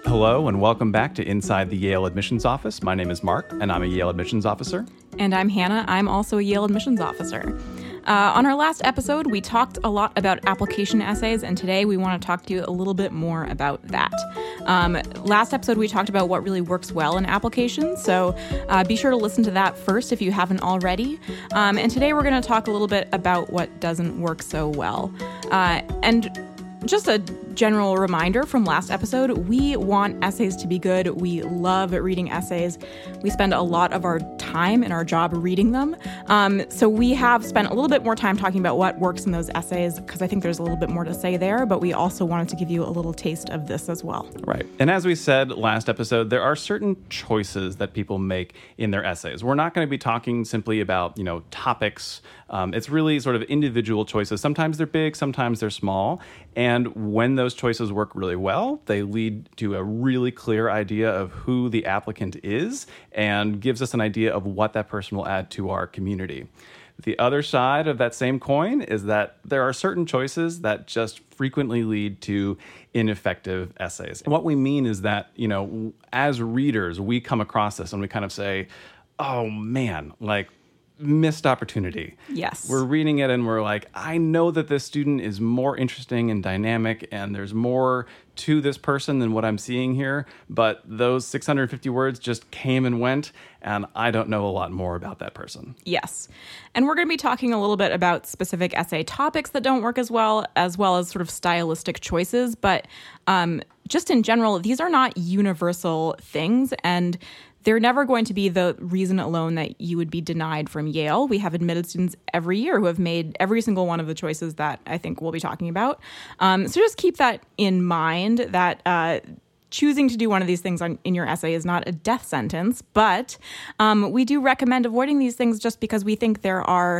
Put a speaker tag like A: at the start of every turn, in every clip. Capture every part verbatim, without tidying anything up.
A: Hello and welcome back to Inside the Yale Admissions Office. My name is Mark, and I'm a Yale Admissions Officer.
B: And I'm Hannah. I'm also a Yale Admissions Officer. Uh, on our last episode, we talked a lot about application essays, and today we want to talk to you a little bit more about that. Um, last episode, we talked about what really works well in applications, so uh, be sure to listen to that first if you haven't already. Um, and today we're going to talk a little bit about what doesn't work so well. Uh, and just a general reminder from last episode, we want essays to be good. We love reading essays. We spend a lot of our time in our job reading them. Um, so we have spent a little bit more time talking about what works in those essays because I think there's a little bit more to say there, but we also wanted to give you a little taste of this as well.
A: Right. And as we said last episode, there are certain choices that people make in their essays. We're not going to be talking simply about, you know, topics. Um, it's really sort of individual choices. Sometimes they're big, sometimes they're small. And when those choices work really well, they lead to a really clear idea of who the applicant is and gives us an idea of what that person will add to our community. The other side of that same coin is that there are certain choices that just frequently lead to ineffective essays. And what we mean is that, you know, as readers, we come across this and we kind of say, oh man, like, missed opportunity.
B: Yes.
A: We're reading it and we're like, I know that this student is more interesting and dynamic and there's more to this person than what I'm seeing here, but those six hundred fifty words just came and went and I don't know a lot more about that person.
B: Yes. And we're going to be talking a little bit about specific essay topics that don't work as well, as well as sort of stylistic choices, but um, just in general, these are not universal things, and they're never going to be the reason alone that you would be denied from Yale. We have admitted students every year who have made every single one of the choices that I think we'll be talking about. Um, so just keep that in mind, that uh, choosing to do one of these things on, in your essay is not a death sentence, but um, we do recommend avoiding these things just because we think there are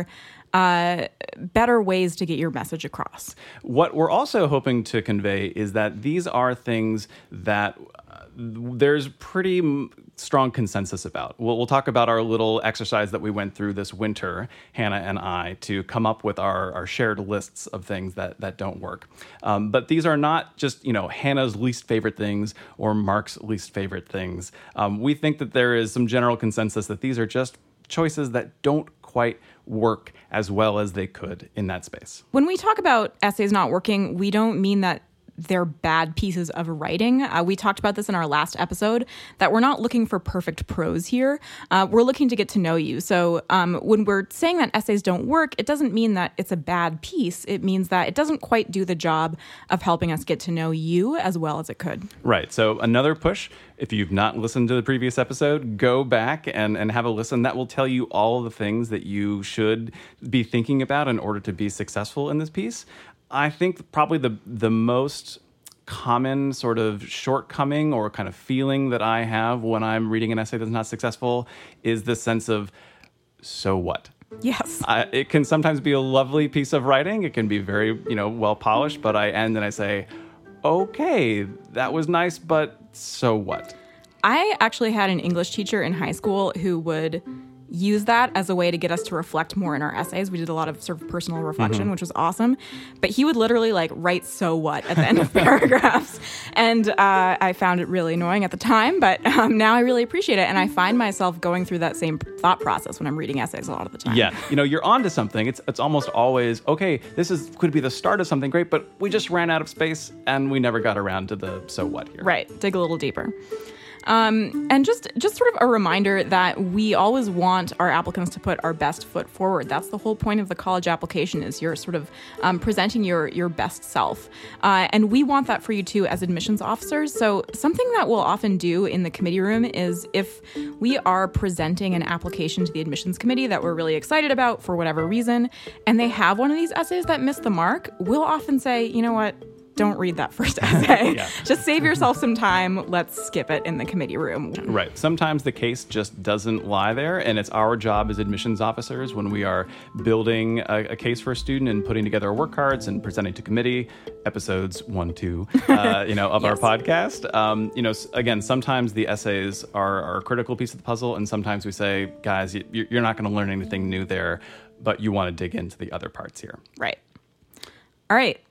B: Uh, better ways to get your message across.
A: What we're also hoping to convey is that these are things that uh, there's pretty m- strong consensus about. We'll, we'll talk about our little exercise that we went through this winter, Hannah and I, to come up with our, our shared lists of things that, that don't work. Um, but these are not just, you know, Hannah's least favorite things or Mark's least favorite things. Um, we think that there is some general consensus that these are just choices that don't quite work as well as they could in that space.
B: When we talk about essays not working, we don't mean that they're bad pieces of writing. Uh, we talked about this in our last episode, that we're not looking for perfect prose here. Uh, we're looking to get to know you. So um, when we're saying that essays don't work, it doesn't mean that it's a bad piece. It means that it doesn't quite do the job of helping us get to know you as well as it could.
A: Right. So another push, if you've not listened to the previous episode, go back and, and have a listen. That will tell you all the things that you should be thinking about in order to be successful in this piece. I think probably the the most common sort of shortcoming or kind of feeling that I have when I'm reading an essay that's not successful is this sense of, so what?
B: Yes.
A: I, it can sometimes be a lovely piece of writing. It can be very, you know, well polished, but I end and I say, okay, that was nice, but so what?
B: I actually had an English teacher in high school who would use that as a way to get us to reflect more in our essays. We did a lot of sort of personal reflection, mm-hmm. which was awesome. But he would literally like write "so what" at the end of paragraphs. And uh, I found it really annoying at the time, but um, now I really appreciate it. And I find myself going through that same thought process when I'm reading essays a lot of the time.
A: Yeah. You know, you're onto something. It's it's almost always, okay, this is could be the start of something great, but we just ran out of space and we never got around to the so what here.
B: Right. Dig a little deeper. Um, and just, just sort of a reminder that we always want our applicants to put our best foot forward. That's the whole point of the college application, is you're sort of um, presenting your, your best self. Uh, and we want that for you too as admissions officers. So something that we'll often do in the committee room is if we are presenting an application to the admissions committee that we're really excited about for whatever reason, and they have one of these essays that miss the mark, we'll often say, you know what? Don't read that first essay. yeah. Just save yourself some time. Let's skip it in the committee room.
A: Right. Sometimes the case just doesn't lie there, and it's our job as admissions officers when we are building a, a case for a student and putting together work cards and presenting to committee, episodes one, two, uh, you know, of yes. our podcast. Um, you know, again, sometimes the essays are, are a critical piece of the puzzle, and sometimes we say, guys, you, you're not going to learn anything new there, but you want to dig into the other parts here.
B: Right. All right.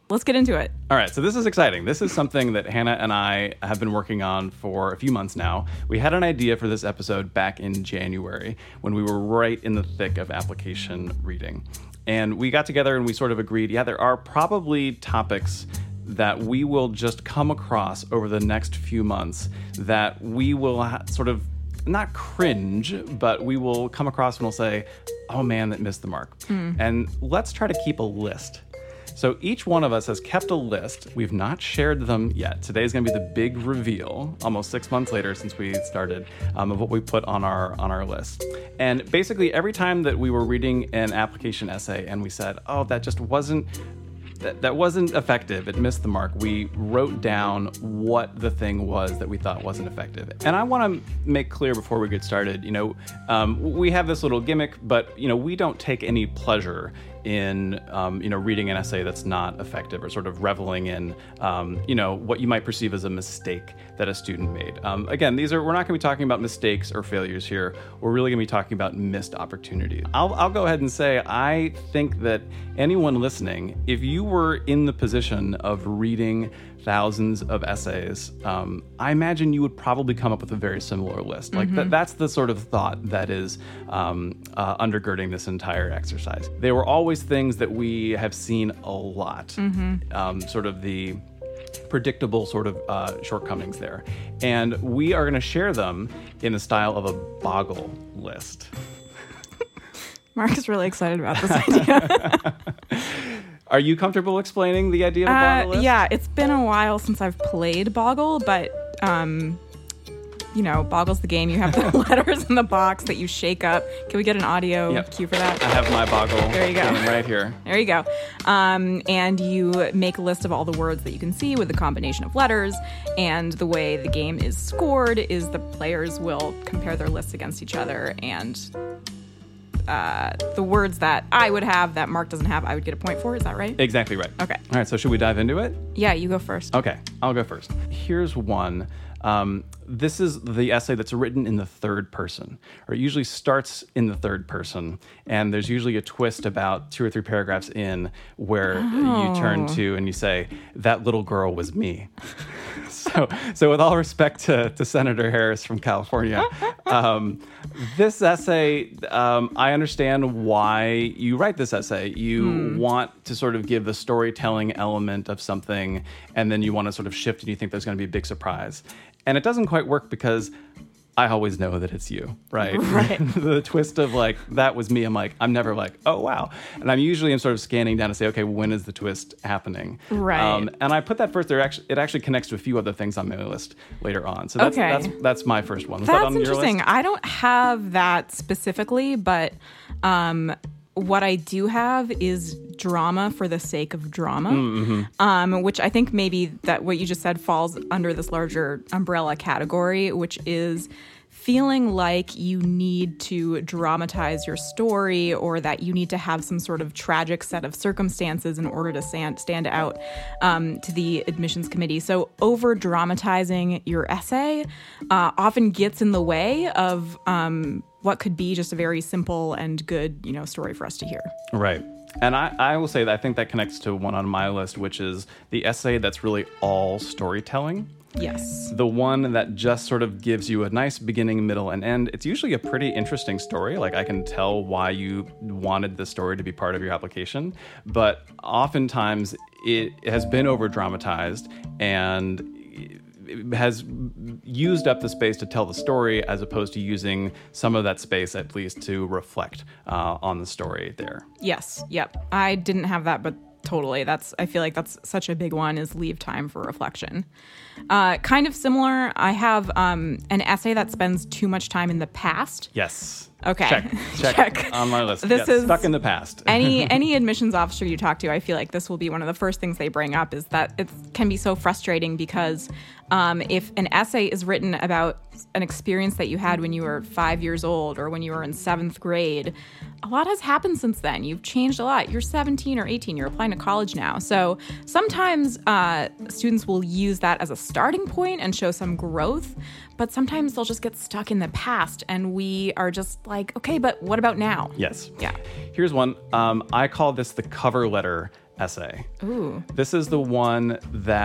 B: let's get into it.
A: All right, so this is exciting. This is something that Hannah and I have been working on for a few months now. We had an idea for this episode back in January when we were right in the thick of application reading. And we got together and we sort of agreed, yeah, there are probably topics that we will just come across over the next few months that we will ha- sort of not cringe, but we will come across and we'll say, oh man, that missed the mark. Mm. And let's try to keep a list. So each one of us has kept a list. We've not shared them yet. Today's going to be the big reveal, almost six months later since we started, um, of what we put on our on our list. And basically, every time that we were reading an application essay and we said, oh, that just wasn't that, that wasn't effective, it missed the mark, we wrote down what the thing was that we thought wasn't effective. And I want to make clear before we get started, you know, um, we have this little gimmick, but, you know, we don't take any pleasure in, um, you know, reading an essay that's not effective or sort of reveling in, um, you know, what you might perceive as a mistake that a student made. Um, again, these are, we're not going to be talking about mistakes or failures here. We're really going to be talking about missed opportunities. I'll, I'll go ahead and say, I think that anyone listening, if you were in the position of reading thousands of essays, um, I imagine you would probably come up with a very similar list. Like mm-hmm. th- that's the sort of thought that is um, uh, undergirding this entire exercise. They were always things that we have seen a lot, mm-hmm. um, sort of the predictable sort of uh, shortcomings there. And we are going to share them in the style of a Boggle list.
B: Mark is really excited about this idea.
A: Are you comfortable explaining the idea of a Boggle
B: uh,
A: list?
B: Yeah, it's been a while since I've played Boggle, but, um, you know, Boggle's the game. You have the letters in the box that you shake up. Can we get an audio
A: yep.
B: cue for that?
A: I have my Boggle
B: there you go.
A: game right here.
B: There you go. Um, and you make a list of all the words that you can see with a combination of letters. And the way the game is scored is the players will compare their lists against each other, and Uh, the words that I would have that Mark doesn't have, I would get a point for. Is that right?
A: Exactly right.
B: Okay.
A: All right, so should we dive into it?
B: Yeah, you go first.
A: Okay, I'll go first. Here's one. Um, this is the essay that's written in the third person, or it usually starts in the third person, and there's usually a twist about two or three paragraphs in where
B: oh.
A: you turn to and you say, that little girl was me. so, so with all respect to, to Senator Harris from California, um, this essay, um, I understand why you write this essay. You hmm. want to sort of give the storytelling element of something, and then you want to sort of shift and you think there's going to be a big surprise. And it doesn't quite work because I always know that it's you, right?
B: Right.
A: The twist of like, that was me. I'm like, I'm never like, oh, wow. And I'm usually I'm sort of scanning down to say, okay, when is the twist happening?
B: Right. Um,
A: and I put that first there. Actually, it actually connects to a few other things on my list later on. So that's
B: okay.
A: that's, that's my first one. Was
B: that's
A: that on
B: interesting.
A: Your list?
B: I don't have that specifically, but um, what I do have is drama for the sake of drama, mm-hmm. um, which I think maybe that what you just said falls under this larger umbrella category, which is feeling like you need to dramatize your story, or that you need to have some sort of tragic set of circumstances in order to stand, stand out um, to the admissions committee. So over dramatizing your essay uh, often gets in the way of um, what could be just a very simple and good, you know, story for us to hear.
A: Right. And I, I will say that I think that connects to one on my list, which is the essay that's really all storytelling.
B: Yes.
A: The one that just sort of gives you a nice beginning, middle, and end. It's usually a pretty interesting story. Like, I can tell why you wanted the story to be part of your application. But oftentimes it has been over-dramatized and has used up the space to tell the story, as opposed to using some of that space at least to reflect uh, on the story there.
B: Yes. Yep. I didn't have that, but totally. That's, I feel like that's such a big one, is leave time for reflection. Uh, kind of similar, I have um, an essay that spends too much time in the past.
A: Yes.
B: Okay.
A: Check. Check. Check. On my list.
B: This
A: yes,
B: is
A: stuck in the past.
B: any any admissions officer you talk to, I feel like this will be one of the first things they bring up, is that it can be so frustrating because um, if an essay is written about an experience that you had when you were five years old or when you were in seventh grade, a lot has happened since then. You've changed a lot. You're seventeen or eighteen. You're applying to college now. So sometimes uh, students will use that as a starting point and show some growth, but sometimes they'll just get stuck in the past, and we are just like, okay, but what about now?
A: Yes.
B: Yeah.
A: Here's one. Um, I call this the cover letter essay.
B: Ooh.
A: This is the one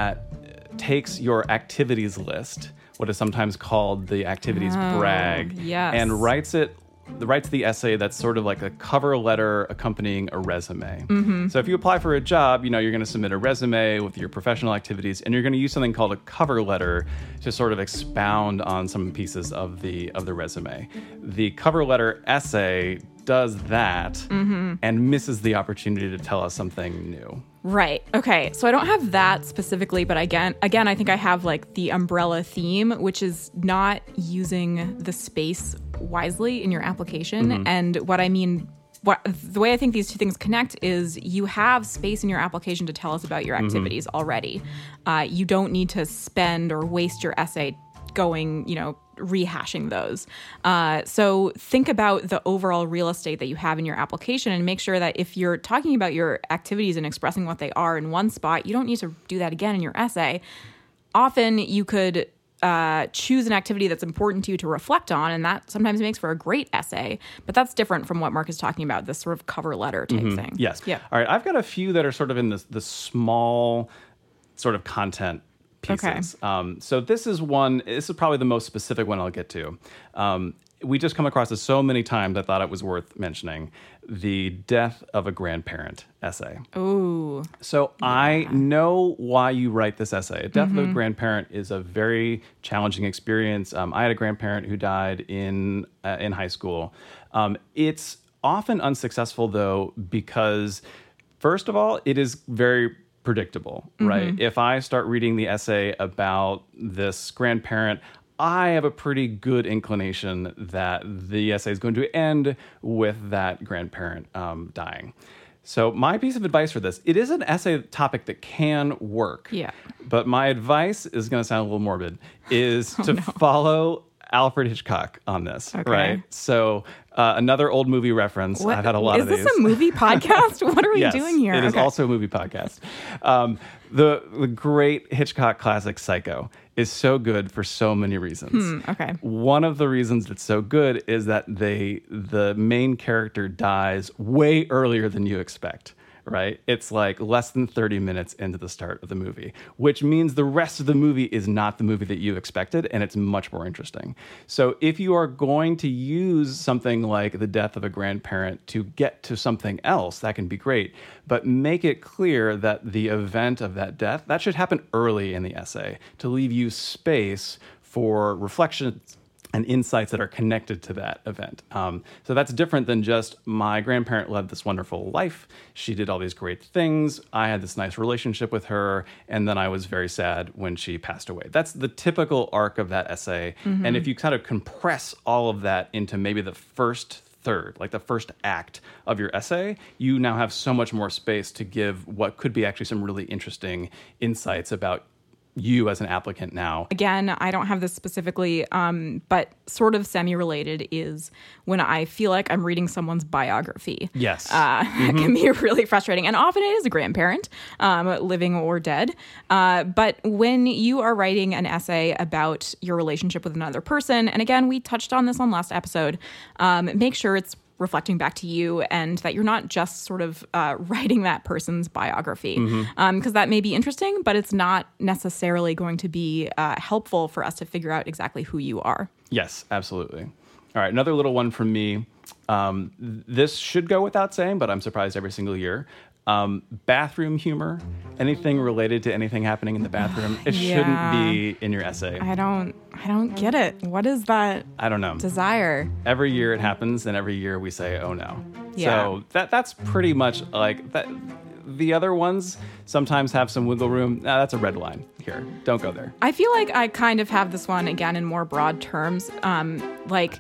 A: that takes your activities list, what is sometimes called the activities
B: Oh,
A: brag,
B: yes.
A: and writes it writes the essay that's sort of like a cover letter accompanying a resume.
B: Mm-hmm.
A: So if you apply for a job, you know, you're going to submit a resume with your professional activities, and you're going to use something called a cover letter to sort of expound on some pieces of the of the resume. The cover letter essay does that
B: mm-hmm.
A: and misses the opportunity to tell us something new.
B: Right. Okay. So I don't have that specifically, but again, again, I think I have like the umbrella theme, which is not using the space wisely in your application.
A: Mm-hmm.
B: And what I mean, what the way I think these two things connect is you have space in your application to tell us about your activities mm-hmm. already. Uh, you don't need to spend or waste your essay going, you know, rehashing those. Uh, so think about the overall real estate that you have in your application and make sure that if you're talking about your activities and expressing what they are in one spot, you don't need to do that again in your essay. Often you could uh, choose an activity that's important to you to reflect on, and that sometimes makes for a great essay. But that's different from what Mark is talking about, this sort of cover letter type
A: mm-hmm.
B: thing.
A: Yes.
B: Yeah.
A: All right. I've got a few that are sort of in the, the small sort of content pieces.
B: Okay.
A: Um, so this is one, this is probably the most specific one I'll get to. Um, we just come across this so many times, I thought it was worth mentioning. The death of a grandparent essay.
B: Ooh.
A: So yeah. I know why you write this essay. A death mm-hmm. of a grandparent is a very challenging experience. Um, I had a grandparent who died in, uh, in high school. Um, it's often unsuccessful, though, because, first of all, it is very predictable, right? Mm-hmm. If I start reading the essay about this grandparent, I have a pretty good inclination that the essay is going to end with that grandparent um, dying. So my piece of advice for this, it is an essay topic that can work.
B: Yeah.
A: But my advice is going to sound a little morbid, is
B: oh,
A: to
B: no.
A: follow Alfred Hitchcock on this,
B: okay.
A: right? So uh, another old movie reference.
B: What?
A: I've had a lot
B: is
A: of these.
B: Is this a movie podcast? What are we
A: yes,
B: doing here?
A: It is
B: okay.
A: also a movie podcast. Um, the the great Hitchcock classic Psycho is so good for so many reasons.
B: Hmm, okay.
A: One of the reasons it's so good is that they the main character dies way earlier than you expect. Right? It's like less than thirty minutes into the start of the movie, which means the rest of the movie is not the movie that you expected, and it's much more interesting. So if you are going to use something like the death of a grandparent to get to something else, that can be great, but make it clear that the event of that death, that should happen early in the essay to leave you space for reflection and insights that are connected to that event. Um, so that's different than just my grandparent led this wonderful life. She did all these great things. I had this nice relationship with her, and then I was very sad when she passed away. That's the typical arc of that essay. Mm-hmm. And if you kind of compress all of that into maybe the first third, like the first act of your essay, you now have so much more space to give what could be actually some really interesting insights about you as an applicant now.
B: Again, I don't have this specifically, um, but sort of semi-related is when I feel like I'm reading someone's biography.
A: Yes.
B: Uh,
A: mm-hmm.
B: It can be really frustrating. And often it is a grandparent, um, living or dead. Uh, but when you are writing an essay about your relationship with another person, and again, we touched on this on last episode, um, make sure it's reflecting back to you and that you're not just sort of uh, writing that person's biography. Because mm-hmm. um, that may be interesting, but it's not necessarily going to be uh, helpful for us to figure out exactly who you are.
A: Yes, absolutely. All right, another little one from me. Um, this should go without saying, but I'm surprised every single year. Um, bathroom humor, anything related to anything happening in the bathroom, it
B: yeah.
A: shouldn't be in your essay.
B: I don't, I don't get it. What is that?
A: I don't know.
B: Desire.
A: Every year it happens, and every year we say, "Oh no."
B: Yeah.
A: So that that's pretty much like that. The other ones sometimes have some wiggle room. Nah, that's a red line here. Don't go there.
B: I feel like I kind of have this one again in more broad terms, um, like.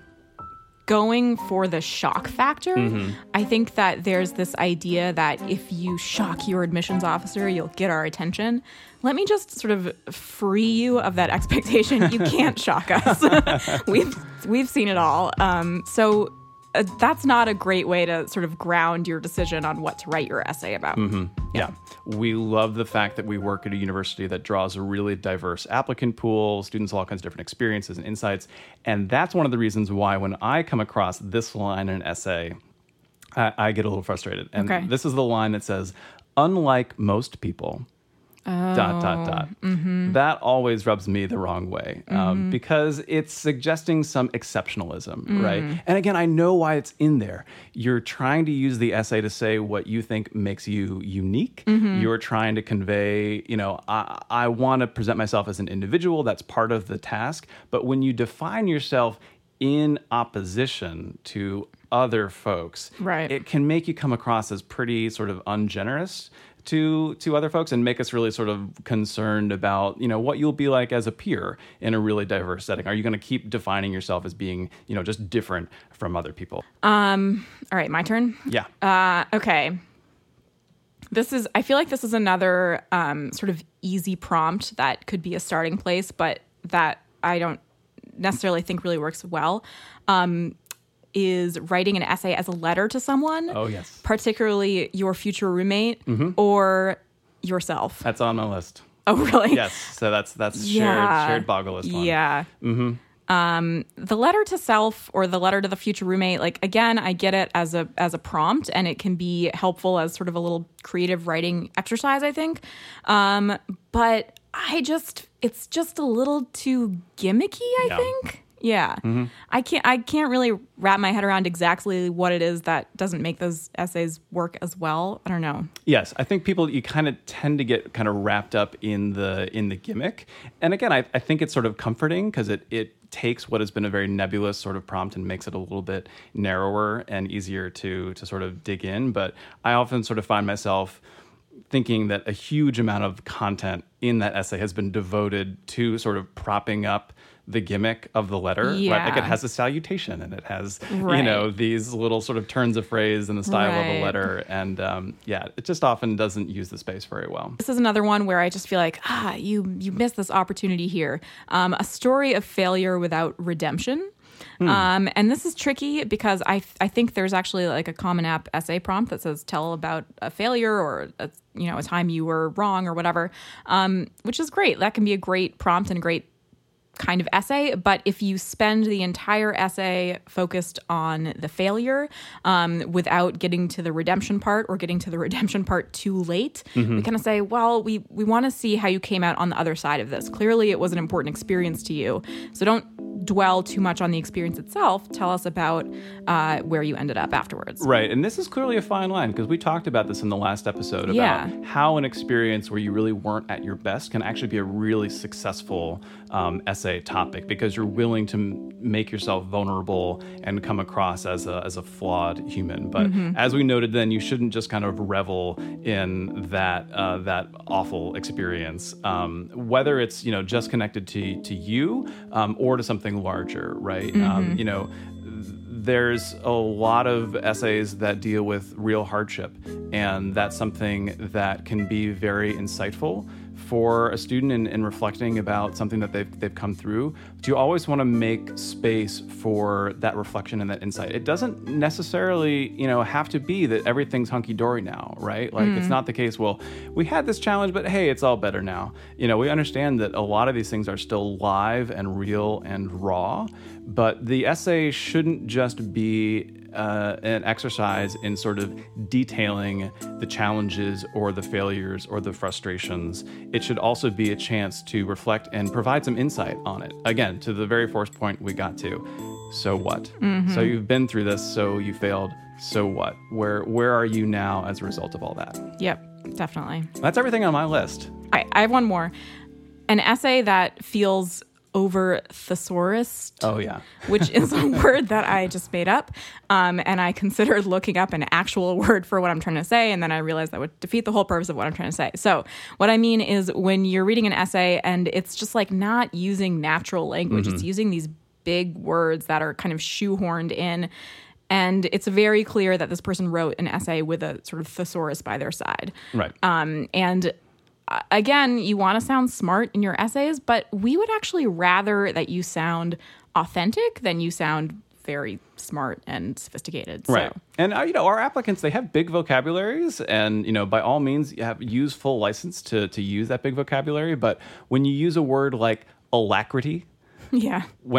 B: Going for the shock factor, mm-hmm. I think that there's this idea that if you shock your admissions officer, you'll get our attention. Let me just sort of free you of that expectation. You can't shock us. we've we've seen it all. Um, so uh, that's not a great way to sort of ground your decision on what to write your essay about.
A: Mm-hmm. Yeah. yeah. We love the fact that we work at a university that draws a really diverse applicant pool, students with all kinds of different experiences and insights. And that's one of the reasons why when I come across this line in an essay, I, I get a little frustrated. And
B: okay.
A: this is the line that says, unlike most people, oh. dot, dot, dot. Mm-hmm. That always rubs me the wrong way um, mm-hmm. because it's suggesting some exceptionalism, mm. right? And again, I know why it's in there. You're trying to use the essay to say what you think makes you unique. Mm-hmm. You're trying to convey, you know, I, I want to present myself as an individual. That's part of the task. But when you define yourself in opposition to other folks,
B: right.
A: it can make you come across as pretty sort of ungenerous to to other folks and make us really sort of concerned about, you know, what you'll be like as a peer in a really diverse setting. Are you going to keep defining yourself as being, you know, just different from other people?
B: Um, all right, my turn?
A: Yeah.
B: Uh, okay. This is, I feel like this is another um, sort of easy prompt that could be a starting place, but that I don't necessarily think really works well, um, is writing an essay as a letter to someone.
A: Oh, yes.
B: Particularly your future roommate mm-hmm. or yourself.
A: That's on my list.
B: Oh, really?
A: Yes. So that's that's
B: yeah.
A: shared shared Boggle list one.
B: Yeah.
A: Mm-hmm.
B: Um, the letter to self or the letter to the future roommate, like, again, I get it as a as a prompt, and it can be helpful as sort of a little creative writing exercise, I think. Um, but I just, it's just a little too gimmicky, I
A: yeah.
B: think. Yeah. Mm-hmm. I can't I can't really wrap my head around exactly what it is that doesn't make those essays work as well. I don't know.
A: Yes, I think people, you kind of tend to get kind of wrapped up in the in the gimmick. And again, I, I think it's sort of comforting because it it takes what has been a very nebulous sort of prompt and makes it a little bit narrower and easier to to sort of dig in. But I often sort of find myself thinking that a huge amount of content in that essay has been devoted to sort of propping up the gimmick of the letter.
B: Yeah.
A: Right? Like it has a salutation and it has,
B: right.
A: you know, these little sort of turns of phrase in the style
B: right.
A: of a letter. And um, yeah, it just often doesn't use the space very well.
B: This is another one where I just feel like, ah, you you missed this opportunity here. Um, a story of failure without redemption. Hmm. Um, and this is tricky because I I think there's actually like a Common App essay prompt that says tell about a failure or a, you know a time you were wrong or whatever, um, which is great. That can be a great prompt and a great kind of essay. But if you spend the entire essay focused on the failure um, without getting to the redemption part or getting to the redemption part too late, mm-hmm. we kind of say, well, we, we want to see how you came out on the other side of this. Clearly, it was an important experience to you. So don't dwell too much on the experience itself. Tell us about uh, where you ended up afterwards.
A: Right. And this is clearly a fine line because we talked about this in the last episode about
B: yeah.
A: how an experience where you really weren't at your best can actually be a really successful um, essay topic because you're willing to m- make yourself vulnerable and come across as a, as a flawed human. But mm-hmm. as we noted then, you shouldn't just kind of revel in that uh, that awful experience, um, whether it's, you know, just connected to, to you um, or to something larger, right? Mm-hmm. Um, you know, there's a lot of essays that deal with real hardship, and that's something that can be very insightful for a student in, in reflecting about something that they've they've come through. But you always want to make space for that reflection and that insight. It doesn't necessarily, you know, have to be that everything's hunky-dory now, right? Like, mm-hmm. it's not the case, well, we had this challenge, but hey, it's all better now. You know, we understand that a lot of these things are still live and real and raw, but the essay shouldn't just be uh, an exercise in sort of detailing the challenges or the failures or the frustrations. It should also be a chance to reflect and provide some insight on it. Again, to the very first point we got to, so what? Mm-hmm. So you've been through this, so you failed, so what? Where where are you now as a result of all that?
B: Yep, definitely.
A: That's everything on my list.
B: I, I have one more. An essay that feels over thesaurus.
A: Oh, yeah.
B: Which is a word that I just made up. Um, and I considered looking up an actual word for what I'm trying to say. And then I realized that would defeat the whole purpose of what I'm trying to say. So what I mean is when you're reading an essay and it's just like not using natural language, mm-hmm. it's using these big words that are kind of shoehorned in. And it's very clear that this person wrote an essay with a sort of thesaurus by their side.
A: Right.
B: Um, and again, you want to sound smart in your essays, but we would actually rather that you sound authentic than you sound very smart and sophisticated. So.
A: Right. And, uh, you know, our applicants, they have big vocabularies and, you know, by all means, you have use full license to, to use that big vocabulary. But when you use a word like alacrity,
B: yeah,
A: when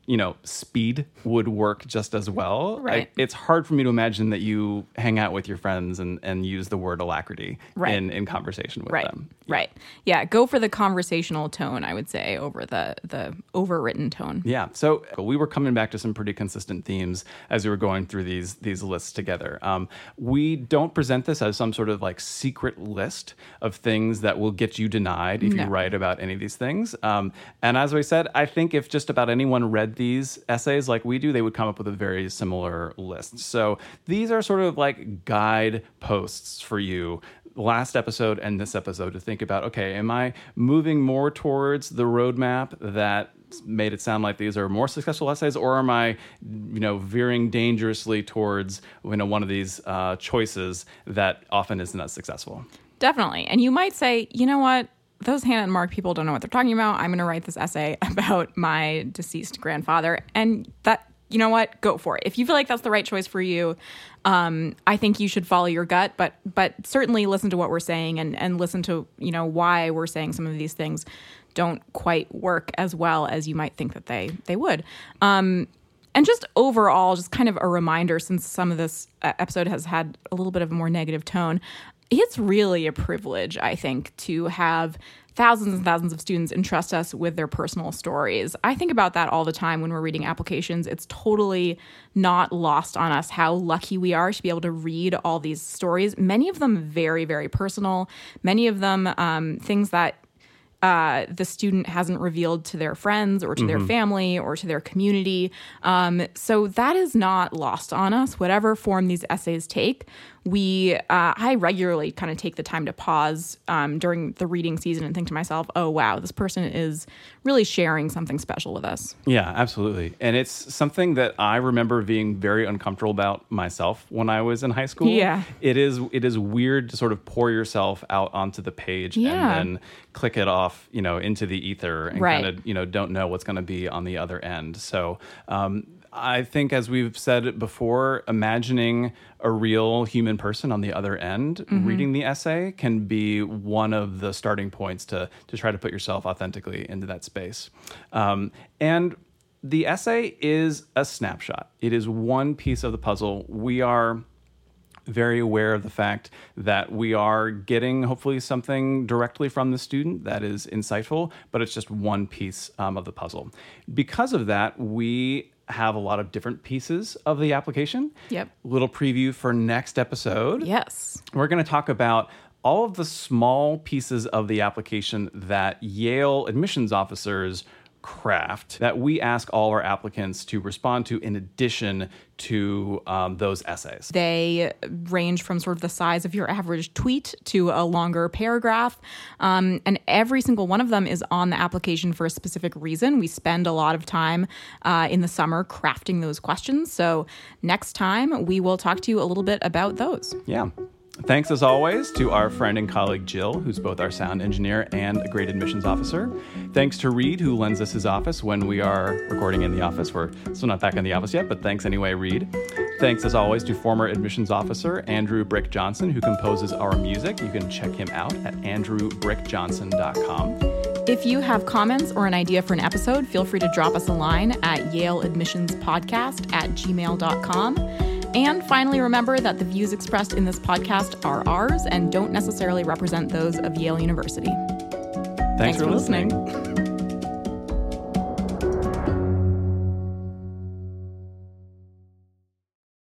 A: you know, speed would work just as well.
B: Right.
A: I, it's hard for me to imagine that you hang out with your friends and, and use the word alacrity
B: right.
A: in, in conversation with
B: right.
A: them.
B: Yeah. Right. Yeah. Go for the conversational tone, I would say, over the, the overwritten tone.
A: Yeah. So we were coming back to some pretty consistent themes as we were going through these, these lists together. Um, we don't present this as some sort of like secret list of things that will get you denied if
B: no.
A: you write about any of these things. Um, and as we said, I think if just about anyone read these essays like we do, they would come up with a very similar list. So these are sort of like guide posts for you, last episode and this episode, to think about, okay, am I moving more towards the roadmap that made it sound like these are more successful essays, or am I, you know, veering dangerously towards, you know, one of these uh, choices that often isn't as successful?
B: Definitely. And you might say, you know what? Those Hannah and Mark people don't know what they're talking about. I'm going to write this essay about my deceased grandfather. And that, you know what? Go for it. If you feel like that's the right choice for you, um, I think you should follow your gut. But but certainly listen to what we're saying and, and listen to, you know, why we're saying some of these things don't quite work as well as you might think that they, they would. Um, and just overall, just kind of a reminder, since some of this episode has had a little bit of a more negative tone, it's really a privilege, I think, to have thousands and thousands of students entrust us with their personal stories. I think about that all the time when we're reading applications. It's totally not lost on us how lucky we are to be able to read all these stories, many of them very, very personal, many of them um, things that Uh, the student hasn't revealed to their friends or to mm-hmm. their family or to their community. Um, so that is not lost on us. Whatever form these essays take, we uh, I regularly kind of take the time to pause um, during the reading season and think to myself, oh, wow, this person is really sharing something special with us.
A: Yeah, absolutely. And it's something that I remember being very uncomfortable about myself when I was in high school.
B: Yeah.
A: It is, it is weird to sort of pour yourself out onto the page
B: yeah.
A: and then click it off, you know, into the ether and
B: right.
A: kind of, you know, don't know what's going to be on the other end. So um, I think, as we've said before, imagining a real human person on the other end mm-hmm. reading the essay can be one of the starting points to to try to put yourself authentically into that space. Um, and the essay is a snapshot. It is one piece of the puzzle. We are very aware of the fact that we are getting hopefully something directly from the student that is insightful, but it's just one piece um, of the puzzle. Because of that, we have a lot of different pieces of the application.
B: Yep.
A: Little preview for next episode.
B: Yes.
A: We're going to talk about all of the small pieces of the application that Yale admissions officers craft that we ask all our applicants to respond to in addition to um, those essays.
B: They range from sort of the size of your average tweet to a longer paragraph. Um, and every single one of them is on the application for a specific reason. We spend a lot of time uh, in the summer crafting those questions. So next time we will talk to you a little bit about those.
A: Yeah. Thanks, as always, to our friend and colleague Jill, who's both our sound engineer and a great admissions officer. Thanks to Reed, who lends us his office when we are recording in the office. We're still not back in the office yet, but thanks anyway, Reed. Thanks, as always, to former admissions officer Andrew Brick Johnson, who composes our music. You can check him out at andrew brick johnson dot com.
B: If you have comments or an idea for an episode, feel free to drop us a line at yale admissions podcast at gmail dot com. And finally, remember that the views expressed in this podcast are ours and don't necessarily represent those of Yale University.
A: Thanks, Thanks for, for listening. listening.